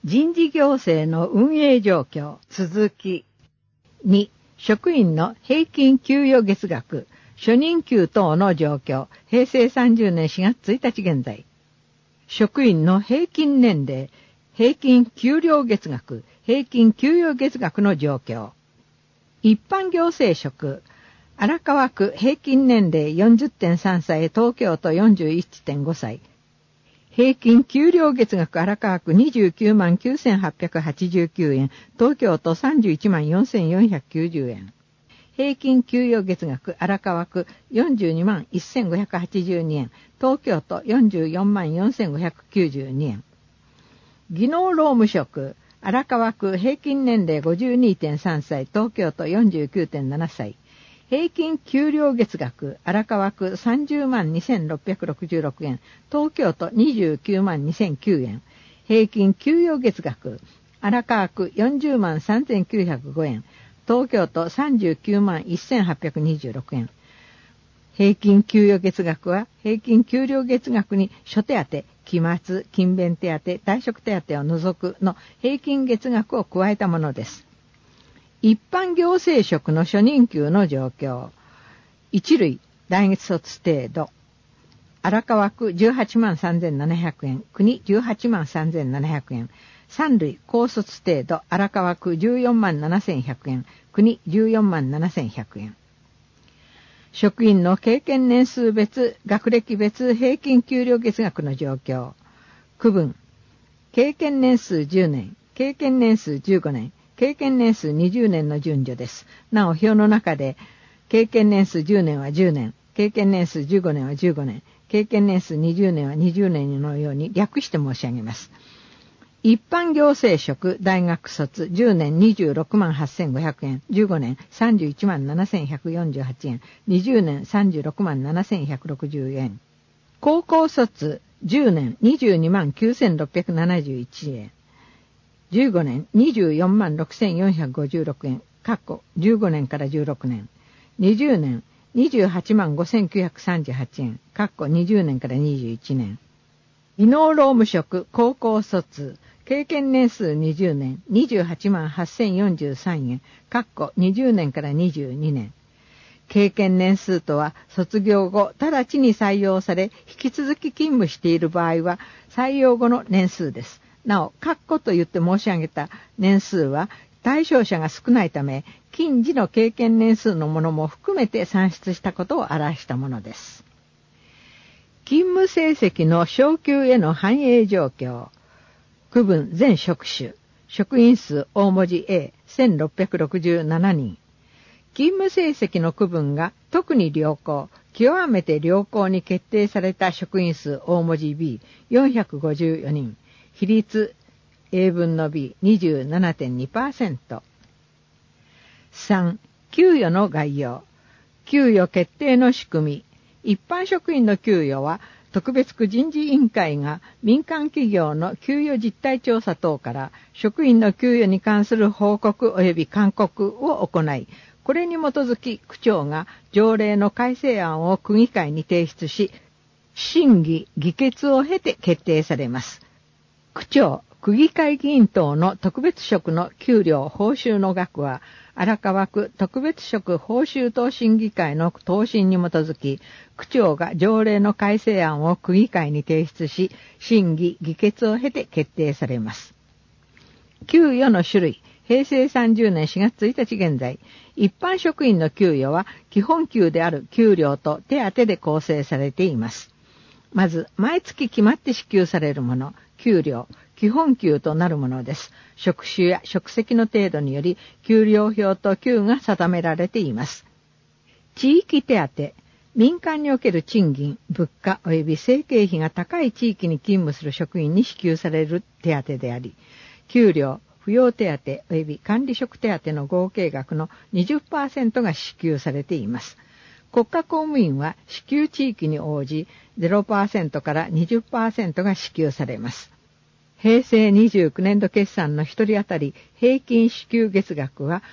人事行政の運営状況続き。2、職員の平均給与月額、初任給等の状況、平成30年4月1日現在。職員の平均年齢、平均給料月額、平均給与月額の状況。一般行政職、荒川区平均年齢 40.3 歳、東京都 41.5 歳。平均給料月額荒川区29万9889円、東京都31万4490円。平均給与月額荒川区42万1582円、東京都44万4592円。技能労務職、荒川区平均年齢 52.3 歳、東京都 49.7 歳。平均給料月額荒川区30万2666円、東京都29万2009円。平均給与月額荒川区40万3905円、東京都39万1826円。平均給与月額は平均給料月額に諸手当、期末、勤勉手当、退職手当を除くの平均月額を加えたものです。一般行政職の初任給の状況。一類、大卒程度。荒川区18万3700円、国18万3700円。三類、高卒程度。荒川区14万7100円、国14万7100円。職員の経験年数別、学歴別平均給料月額の状況。区分。経験年数10年、経験年数15年、経験年数20年の順序です。なお、表の中で、経験年数10年は10年、経験年数15年は15年、経験年数20年は20年のように略して申し上げます。一般行政職、大学卒、10年26万8500円、15年31万7148円、20年36万7160円。高校卒、10年22万9671円。15年24万6456円、15年から16年。20年28万5938円、20年から21年。技能労務職、高校卒、経験年数20年、28万8043円、20年から22年。経験年数とは、卒業後、直ちに採用され、引き続き勤務している場合は、採用後の年数です。なお、と言って申し上げた年数は、対象者が少ないため、近時の経験年数のものも含めて算出したことを表したものです。勤務成績の昇給への反映状況。区分全職種。職員数大文字 A1667 人。勤務成績の区分が特に良好、極めて良好に決定された職員数大文字 B454 人。比率 A 分の B27.2%。3、給与の概要。給与決定の仕組み。一般職員の給与は、特別区人事委員会が民間企業の給与実態調査等から職員の給与に関する報告及び勧告を行い、これに基づき区長が条例の改正案を区議会に提出し、審議・議決を経て決定されます。区長、区議会議員等の特別職の給料報酬の額は、荒川区特別職報酬等審議会の答申に基づき、区長が条例の改正案を区議会に提出し、審議・議決を経て決定されます。給与の種類、平成30年4月1日現在、一般職員の給与は基本給である給料と手当で構成されています。まず、毎月決まって支給されるもの、給料、基本給となるものです。職種や職責の程度により、給料表と給が定められています。地域手当、民間における賃金、物価及び生計費が高い地域に勤務する職員に支給される手当であり、給料、扶養手当及び管理職手当の合計額の 20% が支給されています。国家公務員は支給地域に応じ 0% から 20% が支給されます。平成29年度決算の一人当たり平均支給月額は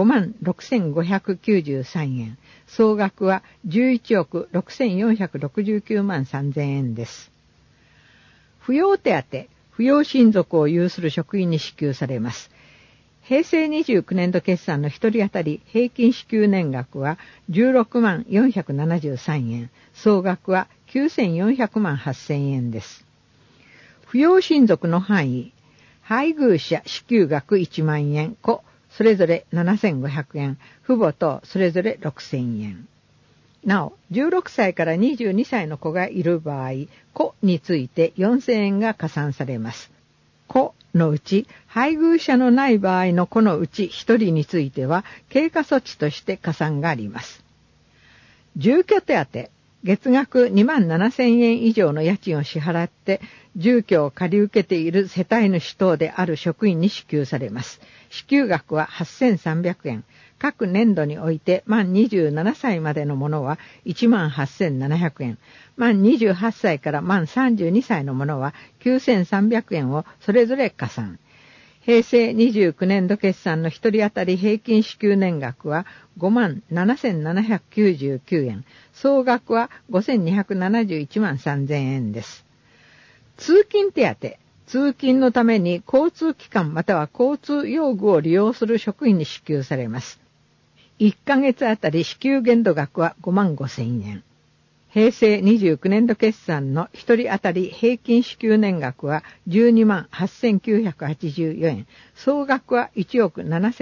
56,593円。総額は11億6,469万3000円です。扶養手当。 扶養親族を有する職員に支給されます。平成29年度決算の1人当たり平均支給年額は16万473円、総額は9400万8000円です。扶養親族の範囲、配偶者支給額1万円、子それぞれ7500円、父母等それぞれ6000円。なお、16歳から22歳の子がいる場合、子について4000円が加算されます。子のうち、配偶者のない場合の子のうち1人については、経過措置として加算があります。住居手当、月額2万7000円以上の家賃を支払って、住居を借り受けている世帯主等である職員に支給されます。支給額は8300円。各年度において満27歳までのものは1万8700円。満28歳から満32歳のものは9300円をそれぞれ加算。平成29年度決算の1人当たり平均支給年額は5万7799円。総額は5271万3000円です。通勤手当。通勤のために交通機関または交通用具を利用する職員に支給されます。1ヶ月あたり支給限度額は5万5000円。平成29年度決算の1人当たり平均支給年額は12万8984円。総額は1億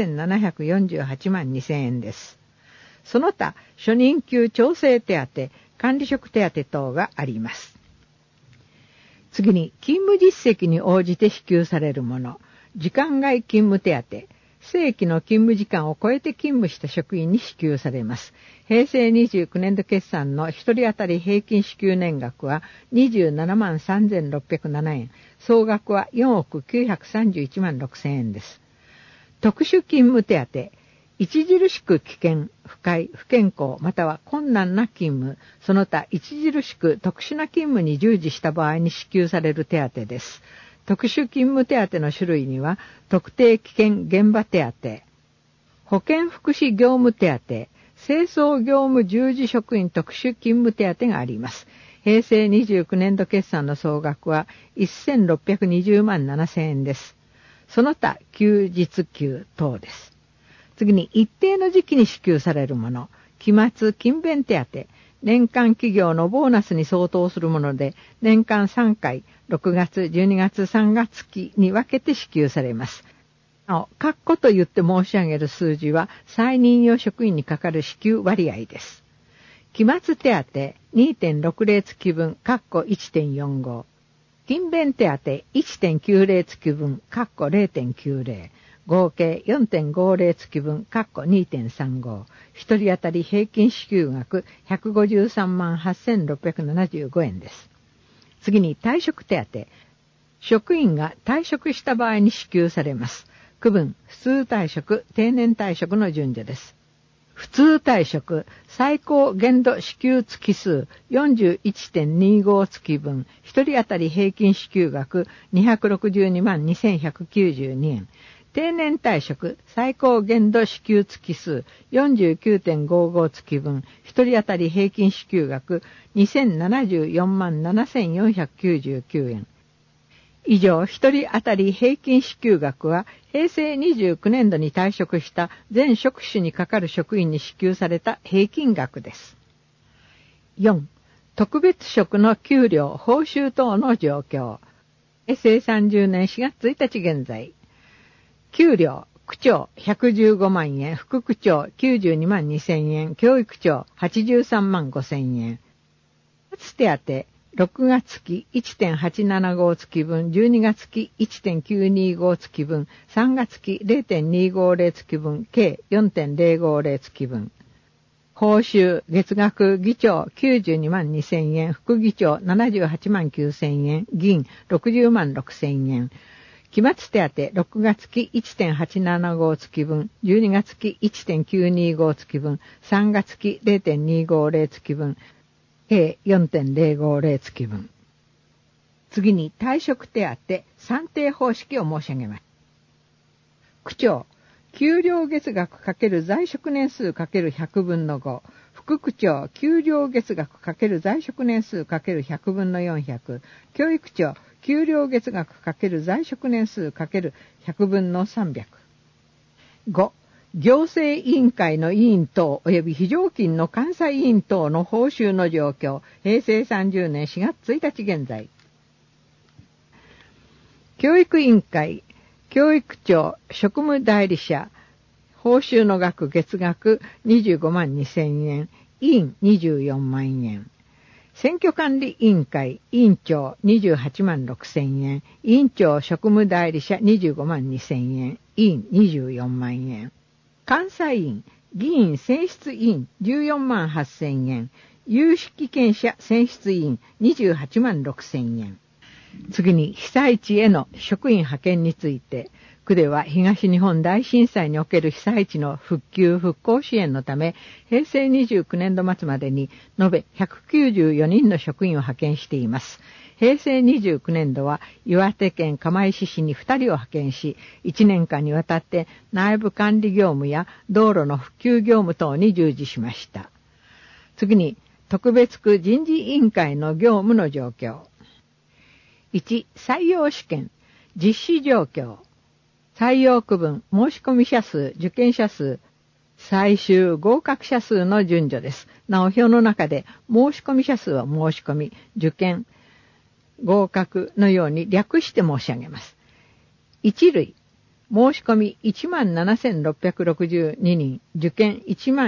7748万2000円です。その他、初任給調整手当、管理職手当等があります。次に、勤務実績に応じて支給されるもの。時間外勤務手当。正規の勤務時間を超えて勤務した職員に支給されます。平成29年度決算の1人当たり平均支給年額は27万3607円。総額は4億931万6000円です。特殊勤務手当。著しく危険、不快、不健康、または困難な勤務、その他著しく特殊な勤務に従事した場合に支給される手当です。特殊勤務手当の種類には、特定危険現場手当、保健福祉業務手当、清掃業務従事職員特殊勤務手当があります。平成29年度決算の総額は1620万7000円です。その他休日給等です。次に一定の時期に支給されるもの、期末勤勉手当、年間企業のボーナスに相当するもので、年間3回、6月、12月、3月期に分けて支給されます。なお、括弧と言って申し上げる数字は、再任用職員にかかる支給割合です。期末手当 2.60 月分、括弧 1.45。勤勉手当 1.90 月分、括弧 0.90。合計 4.50 月分、括弧 2.35。一人当たり平均支給額153万8675円です。次に退職手当。職員が退職した場合に支給されます。区分、普通退職、定年退職の順序です。普通退職、最高限度支給月数 41.25 月分、一人当たり平均支給額262万2192円。定年退職、最高限度支給月数 49.55 月分、一人当たり平均支給額2074万7499円。以上、一人当たり平均支給額は、平成29年度に退職した全職種にかかる職員に支給された平均額です。4. 特別職の給料、報酬等の状況。平成30年4月1日現在。給料、区長115万円、副区長92万2000円、教育長83万5000円。手当、6月期 1.875 月分、12月期 1.925 月分、3月期 0.250 月分、計 4.050 月分。報酬、月額議長92万2000円、副議長78万9000円、議員60万6000円。期末手当、6月期 1.875 月分、12月期 1.925 月分、3月期 0.250 月分、計 4.050 月分。次に退職手当、算定方式を申し上げます。区長、給料月額×在職年数×100分の5。副区長、給料月額×在職年数×100分の400。教育長、 給料月額×在職年数 ×100分の300。5、行政委員会の委員等及び非常勤の監査委員等の報酬の状況、平成30年4月1日現在。教育委員会、教育庁、職務代理者、報酬の額月額25万2000円、委員24万円。選挙管理委員会、委員長28万6000円、委員長職務代理者25万2000円、委員24万円。監査員、議員選出委員14万8000円、有識権者選出委員28万6000円。次に被災地への職員派遣について、区では東日本大震災における被災地の復旧復興支援のため、平成29年度末までに延べ194人の職員を派遣しています。平成29年度は岩手県釜石市に2人を派遣し、1年間にわたって内部管理業務や道路の復旧業務等に従事しました。次に特別区人事委員会の業務の状況。1、採用試験、実施状況。採用区分、申込者数、受験者数、最終合格者数の順序です。なお表の中で申込者数は申し込み、受験、合格のように略して申し上げます。1類、申込み17,662人、受験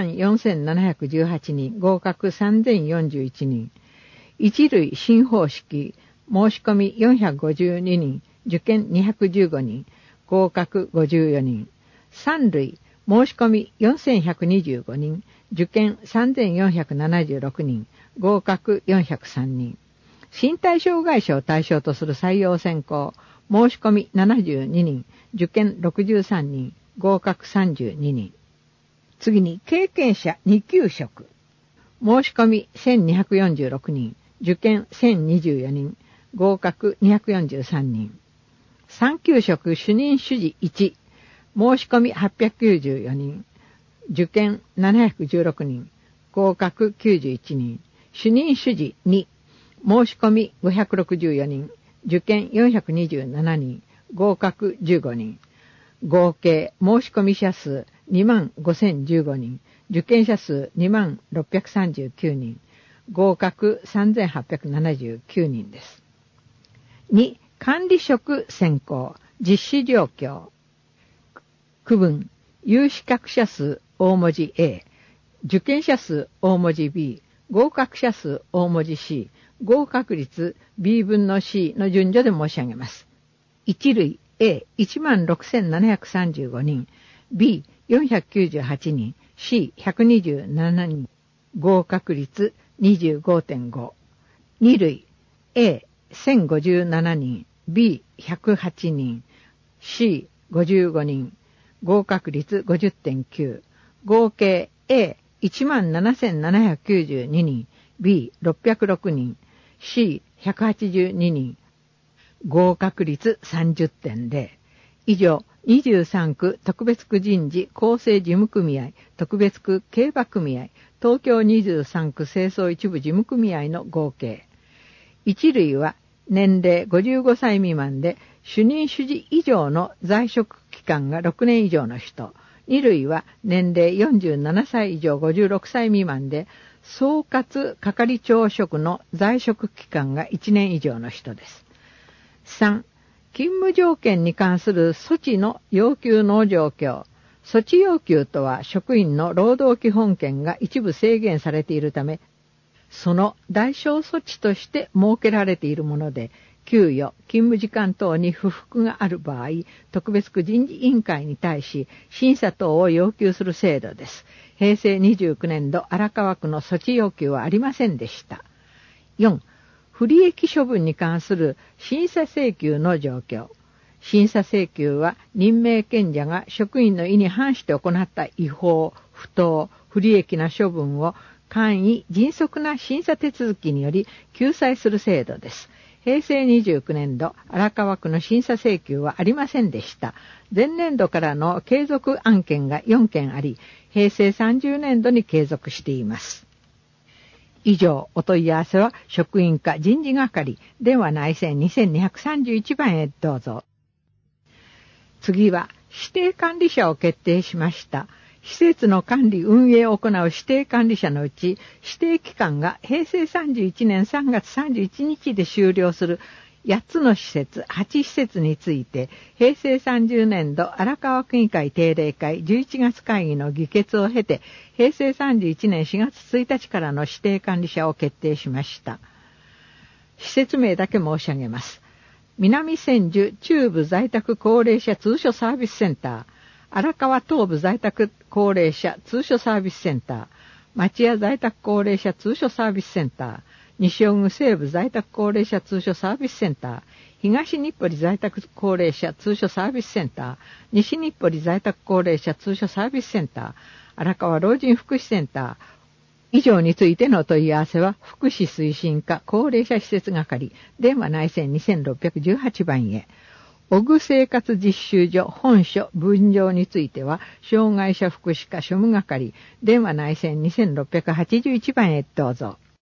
14,718人、合格3,041人。1類新方式、申込み452人、受験215人、合格54人。3類、申し込み4125人、受験3476人、合格403人。身体障害者を対象とする採用選考、申し込み72人、受験63人、合格32人。次に経験者2級職、申し込み1246人、受験1024人、合格243人。3級職主任主事1、申し込み894人、受験716人、合格91人。主任主事2、申し込み564人、受験427人、合格15人。合計申し込み者数25,015人、受験者数2639人、合格3,879人です。2、管理職選考、実施状況。区分、有資格者数大文字 A、受験者数大文字 B、合格者数大文字 C、合格率 B 分の C の順序で申し上げます。1類 A16,735 人、B498 人、C127 人、合格率 25.5。2類 A1057 人、B108 人、C55 人、合格率 50.9。合計 A17,792 人、B606 人、C182 人、合格率 30.0。以上、23区特別区人事構成事務組合、特別区競馬組合、東京23区清掃一部事務組合の合計。1類は年齢55歳未満で主任主事以上の在職期間が6年以上の人。2類は年齢47歳以上56歳未満で総括係長職の在職期間が1年以上の人です。3、勤務条件に関する措置の要求の状況。措置要求とは職員の労働基本権が一部制限されているため、その代償措置として設けられているもので、給与、勤務時間等に不服がある場合、特別区人事委員会に対し審査等を要求する制度です。平成29年度荒川区の措置要求はありませんでした。4、不利益処分に関する審査請求の状況。審査請求は任命権者が職員の意に反して行った違法、不当、不利益な処分を簡易、迅速な審査手続きにより救済する制度です。平成29年度荒川区の審査請求はありませんでした。前年度からの継続案件が4件あり、平成30年度に継続しています。 以上、お問い合わせは職員課人事係、電話内線2231番へどうぞ。次は、指定管理者を決定しました。施設の管理運営を行う指定管理者のうち、指定期間が平成31年3月31日で終了する8つの施設、8施設について、平成30年度荒川区議会定例会11月会議の議決を経て、平成31年4月1日からの指定管理者を決定しました。施設名だけ申し上げます。南千住中部在宅高齢者通所サービスセンター、荒川東部在宅高齢者通所サービスセンター、町屋在宅高齢者通所サービスセンター、西尾久西部在宅高齢者通所サービスセンター、東日暮里在宅高齢者通所サービスセンター、西日暮里在宅高齢者通所サービスセンター、荒川老人福祉センター、以上についての問い合わせは、福祉推進課高齢者施設係、電話内線2618番へ。小具生活実習所本所分譲については、障害者福祉課庶務係、電話内線2681番へどうぞ。